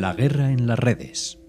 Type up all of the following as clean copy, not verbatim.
La guerra en las redes.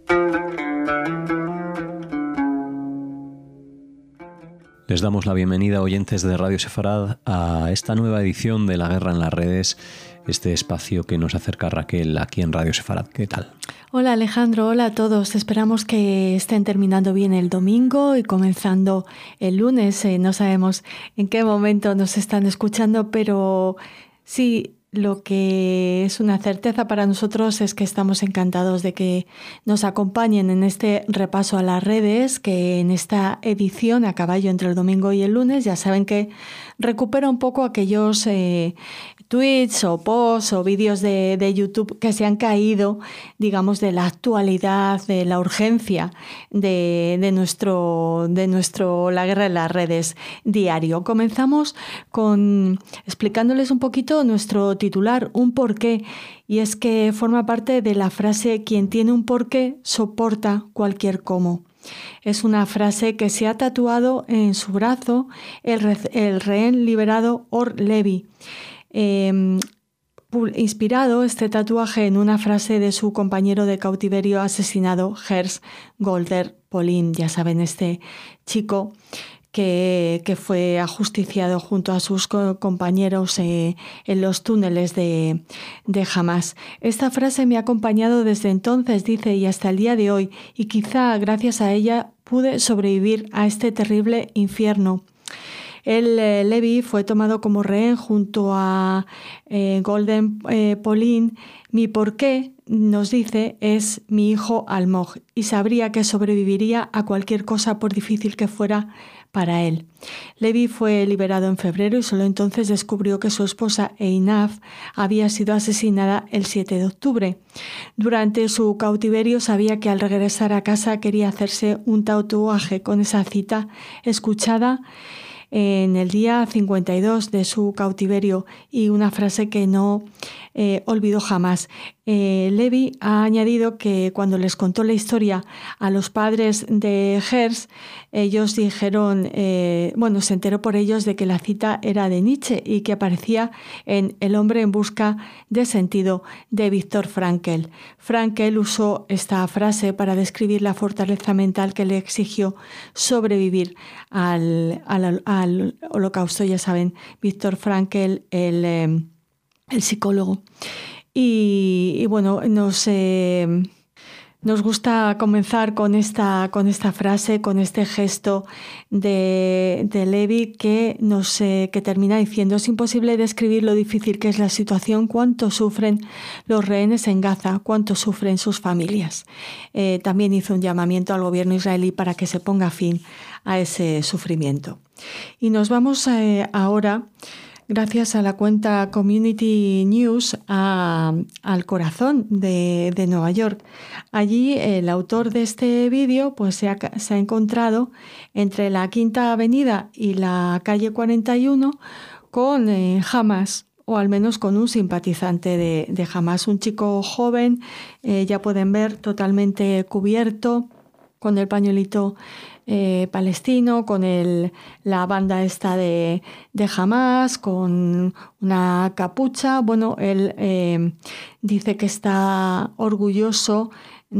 Les damos la bienvenida, oyentes de Radio Sefarad, a esta nueva edición de La guerra en las redes, este espacio que nos acerca Raquel aquí en Radio Sefarad. ¿Qué tal? Hola Alejandro, hola a todos. Esperamos que estén terminando bien el domingo y comenzando el lunes. No sabemos en qué momento nos están escuchando, pero sí, lo que es una certeza para nosotros es que estamos encantados de que nos acompañen en este repaso a las redes, que en esta edición, a caballo entre el domingo y el lunes, ya saben que recupera un poco aquellos tweets o posts o vídeos de YouTube que se han caído, digamos, de la actualidad, de la urgencia de nuestro La guerra en las redes diario. Comenzamos con explicándoles un poquito nuestro titular, un porqué, y es que forma parte de la frase "quien tiene un porqué soporta cualquier cómo". Es una frase que se ha tatuado en su brazo el rehén liberado Or Levy. Inspirado este tatuaje en una frase de su compañero de cautiverio asesinado, Gers Golder Polin. Ya saben, este chico que fue ajusticiado junto a sus compañeros en los túneles de Hamás. Esta frase me ha acompañado desde entonces, dice, y hasta el día de hoy, y quizá gracias a ella pude sobrevivir a este terrible infierno. El Levy fue tomado como rehén junto a Golden Polin. Mi porqué, nos dice, es mi hijo Almog, y sabría que sobreviviría a cualquier cosa por difícil que fuera para él. Levy fue liberado en febrero y solo entonces descubrió que su esposa Einaf había sido asesinada el 7 de octubre. Durante su cautiverio sabía que al regresar a casa quería hacerse un tatuaje con esa cita escuchada en el día 52 de su cautiverio y una frase que no olvidó jamás. Levy ha añadido que cuando les contó la historia a los padres de Gers, ellos dijeron, se enteró por ellos de que la cita era de Nietzsche y que aparecía en El hombre en busca de sentido de Viktor Frankl. Frankl usó esta frase para describir la fortaleza mental que le exigió sobrevivir al holocausto. Ya saben, Viktor Frankl, el psicólogo. Y bueno, nos gusta comenzar con esta frase, con este gesto de Levy que termina diciendo: es imposible describir lo difícil que es la situación, cuánto sufren los rehenes en Gaza, cuánto sufren sus familias. También hizo un llamamiento al gobierno israelí para que se ponga fin a ese sufrimiento. Y nos vamos ahora, gracias a la cuenta Community News, al corazón de Nueva York. Allí el autor de este vídeo pues se ha encontrado entre la Quinta Avenida y la calle 41 con Hamás, o al menos con un simpatizante de Hamás, un chico joven, ya pueden ver, totalmente cubierto, con el pañuelito palestino, con la banda esta de Hamás, con una capucha. Bueno, él dice que está orgulloso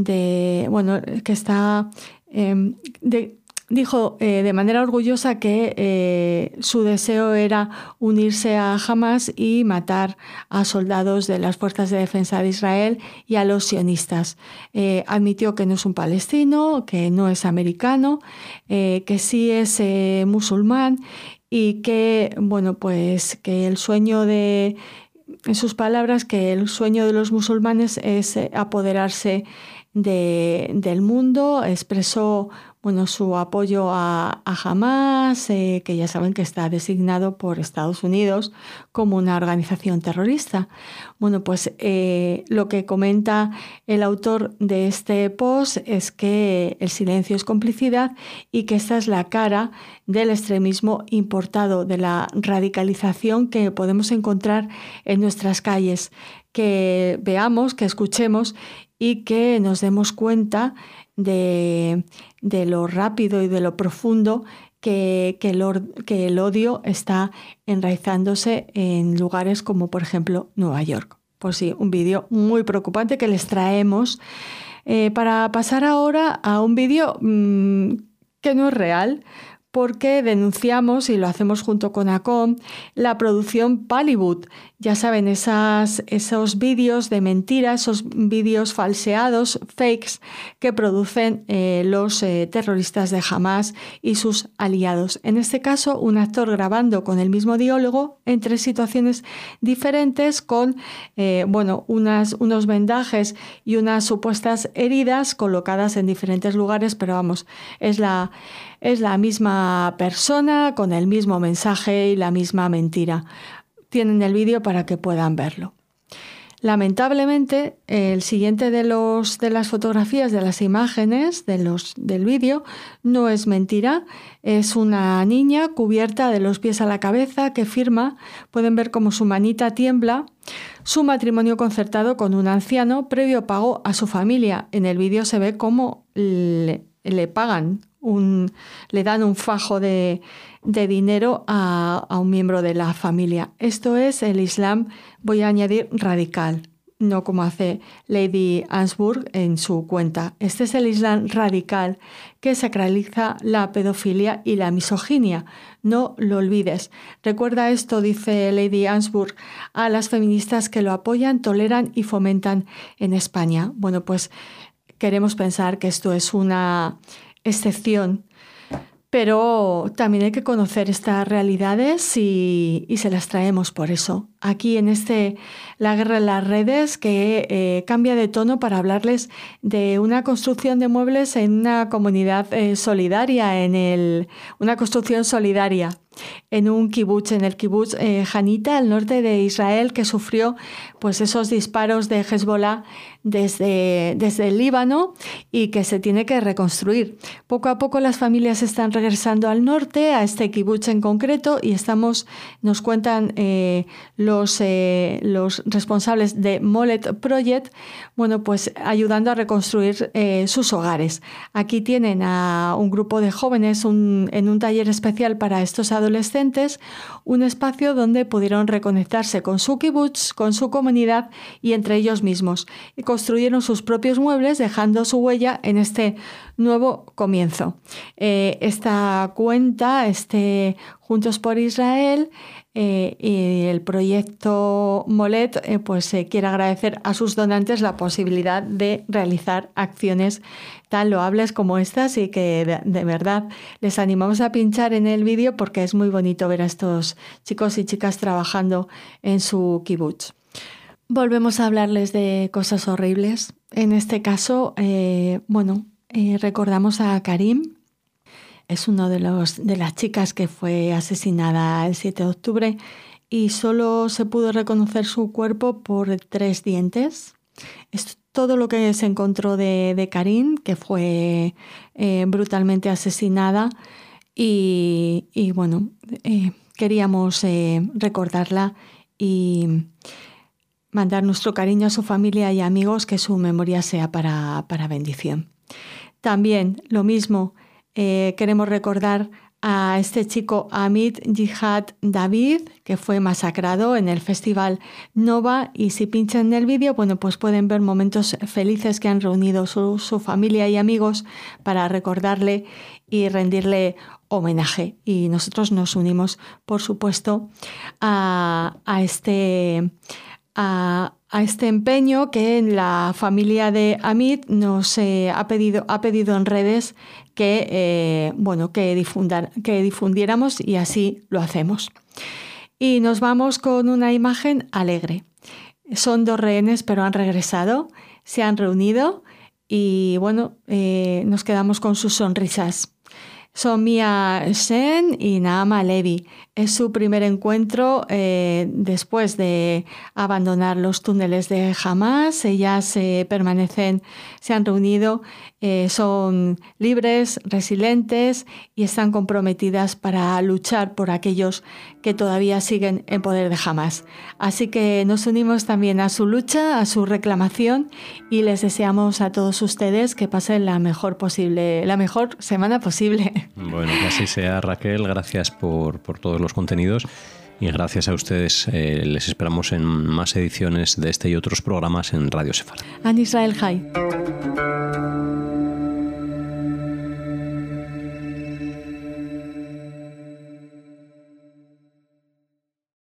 dijo de manera orgullosa que su deseo era unirse a Hamás y matar a soldados de las fuerzas de defensa de Israel y a los sionistas. Admitió que no es un palestino, que no es americano, que sí es musulmán y que, que el sueño en sus palabras, que el sueño de los musulmanes es apoderarse del mundo. Expresó su apoyo a Hamás, que ya saben que está designado por Estados Unidos como una organización terrorista. Lo que comenta el autor de este post es que el silencio es complicidad y que esta es la cara del extremismo importado, de la radicalización que podemos encontrar en nuestras calles. Que veamos, que escuchemos y que nos demos cuenta de lo rápido y de lo profundo que el odio está enraizándose en lugares como, por ejemplo, Nueva York. Pues sí, un vídeo muy preocupante que les traemos para pasar ahora a un vídeo que no es real, porque denunciamos, y lo hacemos junto con ACOM, la producción Pallywood. Ya saben, esos vídeos de mentira, esos vídeos falseados, fakes, que producen los terroristas de Hamás y sus aliados. En este caso, un actor grabando con el mismo diálogo en 3 situaciones diferentes con unos vendajes y unas supuestas heridas colocadas en diferentes lugares, pero vamos, es la misma persona con el mismo mensaje y la misma mentira. Tienen el vídeo para que puedan verlo. Lamentablemente, el siguiente de las fotografías, de las imágenes del vídeo, no es mentira. Es una niña cubierta de los pies a la cabeza que firma, pueden ver cómo su manita tiembla, su matrimonio concertado con un anciano previo pago a su familia. En el vídeo se ve cómo le pagan, le dan un fajo de dinero a un miembro de la familia. Esto es el Islam, voy a añadir, radical, no como hace Lady Ansburg en su cuenta. Este es el Islam radical que sacraliza la pedofilia y la misoginia. No lo olvides. Recuerda esto, dice Lady Ansburg, a las feministas que lo apoyan, toleran y fomentan en España. Bueno, pues queremos pensar que esto es una excepción, pero también hay que conocer estas realidades y se las traemos por eso. Aquí en La guerra en las redes, que cambia de tono para hablarles de una construcción de muebles en una comunidad solidaria, una construcción solidaria en un kibutz, en el kibutz Hanita, al norte de Israel, que sufrió pues esos disparos de Hezbollah desde el Líbano y que se tiene que reconstruir. Poco a poco las familias están regresando al norte, a este kibutz en concreto, y nos cuentan los responsables de Molet Project, bueno, pues ayudando a reconstruir sus hogares. Aquí tienen a un grupo de jóvenes en un taller especial para estos adolescentes, un espacio donde pudieron reconectarse con su kibutz, con su comunidad y entre ellos mismos. Y construyeron sus propios muebles, dejando su huella en este nuevo comienzo. Esta cuenta, Juntos por Israel, y el proyecto Molet quiere agradecer a sus donantes la posibilidad de realizar acciones tan loables como estas, y que de verdad les animamos a pinchar en el vídeo porque es muy bonito ver a estos chicos y chicas trabajando en su kibutz. Volvemos a hablarles de cosas horribles. En este caso, recordamos a Karim. Es una de las chicas que fue asesinada el 7 de octubre y solo se pudo reconocer su cuerpo por 3 dientes. Es todo lo que se encontró de Karim, que fue brutalmente asesinada, y queríamos recordarla y mandar nuestro cariño a su familia y amigos, que su memoria sea para bendición. También lo mismo, queremos recordar a este chico Amit Jihad David, que fue masacrado en el Festival Nova, y si pinchan en el vídeo, pues pueden ver momentos felices que han reunido su familia y amigos para recordarle y rendirle homenaje. Y nosotros nos unimos, por supuesto, a este empeño que la familia de Amit nos ha pedido en redes que difundiéramos, y así lo hacemos. Y nos vamos con una imagen alegre. Son 2 rehenes, pero han regresado, se han reunido y nos quedamos con sus sonrisas. Son Mia Shen y Naama Levi. Es su primer encuentro después de abandonar los túneles de Hamás. Ellas se han reunido, son libres, resilientes y están comprometidas para luchar por aquellos que todavía siguen en poder de Hamás. Así que nos unimos también a su lucha, a su reclamación, y les deseamos a todos ustedes que pasen la mejor semana posible. Bueno, que así sea, Raquel. Gracias por todos los contenidos. Y gracias a ustedes les esperamos en más ediciones de este y otros programas en Radio Sefarad. An Israel Chai.